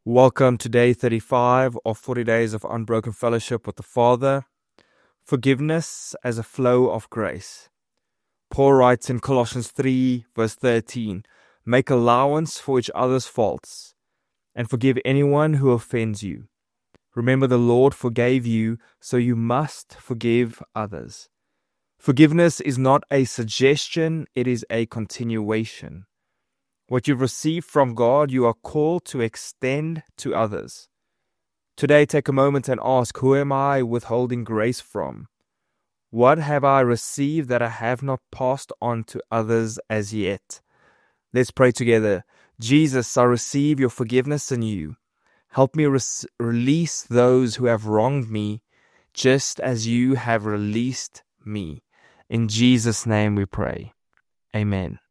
Welcome to day 35 of 40 days of unbroken fellowship with the Father. Forgiveness as a flow of grace. Paul writes in Colossians 3 verse 13, "Make allowance for each other's faults and forgive anyone who offends you. Remember the Lord forgave you, so you must forgive others." Forgiveness is not a suggestion, it is a continuation. What you've received from God, you are called to extend to others. Today, take a moment and ask, who am I withholding grace from? What have I received that I have not passed on to others as yet? Let's pray together. Jesus, I receive your forgiveness in you. Help me release those who have wronged me, just as you have released me. In Jesus' name we pray. Amen.